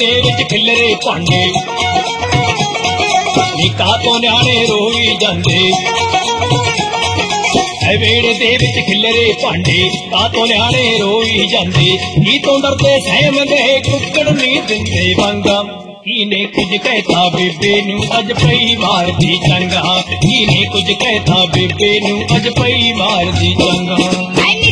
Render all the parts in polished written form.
दे विच खिलरे भांडे निका तो न्याणे रोई जांदे वेड़े दे विच खिलरे भांडे का तो न्याणे रोई जांदे की तो डरदे सहम गए कुकड़ नहीं दिंदे वांगा कीने कुछ कहता बेबे नू अज पई मार दी चंगा कीने कुछ कहता बेबे नू अज पई मार दी चंगा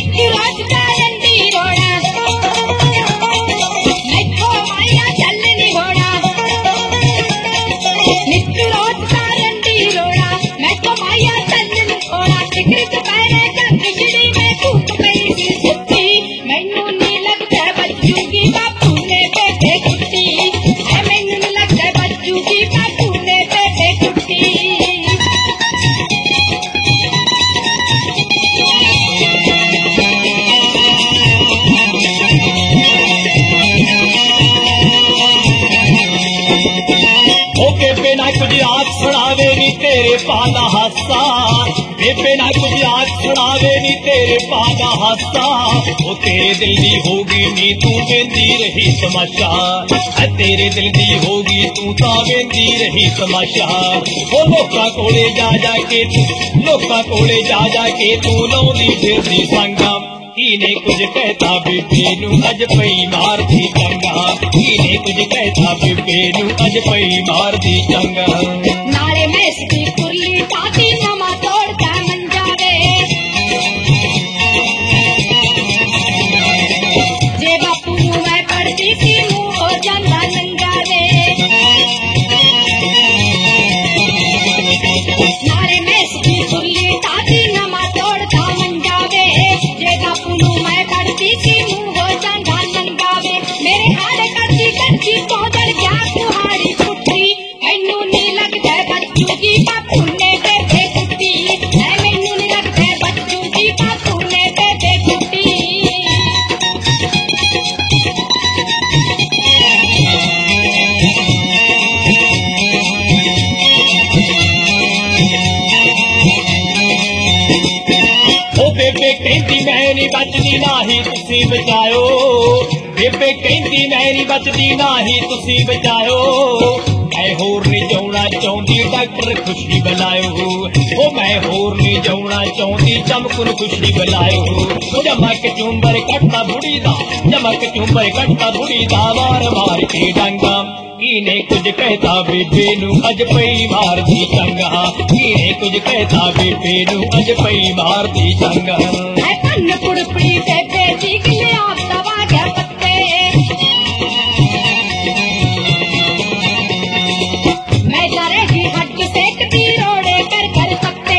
पादा हासा बेबे ना कुछ आज सुनावे नी तेरे पादा हासा वो तेरे दिल दी होगी नी तू वेंदी रही तमाशा तेरे दिल दी होगी तू ता वेंदी रही तमाशा वो लोका कोले जा के तू लौंदी फिरदी संगा कीने कुछ कहता बेबे नू अज पई मार दी चंगा कीने कुछ कहता बेबे नू अज पई मार दी चंगा नाले मैं इसकी कुर्ली ताती नमा तोड़ता मन जावे जे बापू मैं पढ़ती थी मुँह हो जाना नंगावे नाले मैं इसकी कुर्ली ताती नमा तोड़ता मन जावे जे बापू मैं पढ़ती थी मुँह हो जाना नंगावे मेरे हाथ करती पौधर क्या कुहाड़ी पुट्टी मैनू नहीं लगता बच्चों की बापू ने बेबे कुट्टी मैनू नहीं लगता बच्चों की बापू ने बेबे कुट्टी ओ बेबे कहती मैं नहीं बचदी ना ही तुसी बचाओ बेबे कहती मैं नहीं बचदी ना ही तुसी बचाओ मैं होर नहीं जाना चाहती डॉक्टर खुशी बनायो ओ मैं होर नहीं जाना चाहती चमकुन खुशी बनायो जमक चुंबर कटता बुढ़ी दा मार मार के डांगा कीने कुछ कहता बेबे नू अज पई मार दी चंगा कीने कुछ कहता बेबे नू अज पई मार दी चंगा पुड़पड़ी बेबे दी गिले आप दवा गया पत्ते मैं जा रही हट सेकती रोड़े कर सकते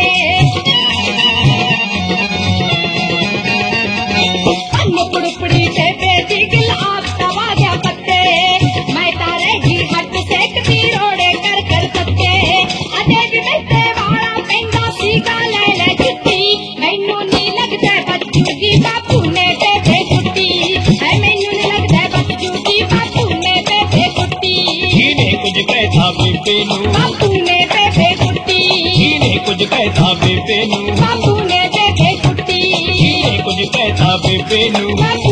पुड़पड़ी बेबे दी गिल आप दवा गया पत्ते मैं जा रही हट सेकती रोड़े कर सकते अजे भी बैठे वाला पेंदा सीगा ले जुट्टी मैनू नहीं लगता बच्चों की बापू ने बेबे कुट्टी मैनू नहीं लगता बच्चों की बापू ने बेबे कुट्टी कीने कुछ कहता बेबे नू बापू ने बेबे कुट्टी कीने कुछ कहता बेबे नू बापू ने बेबे कुट्टी कीने कुछ कहता बेबे नू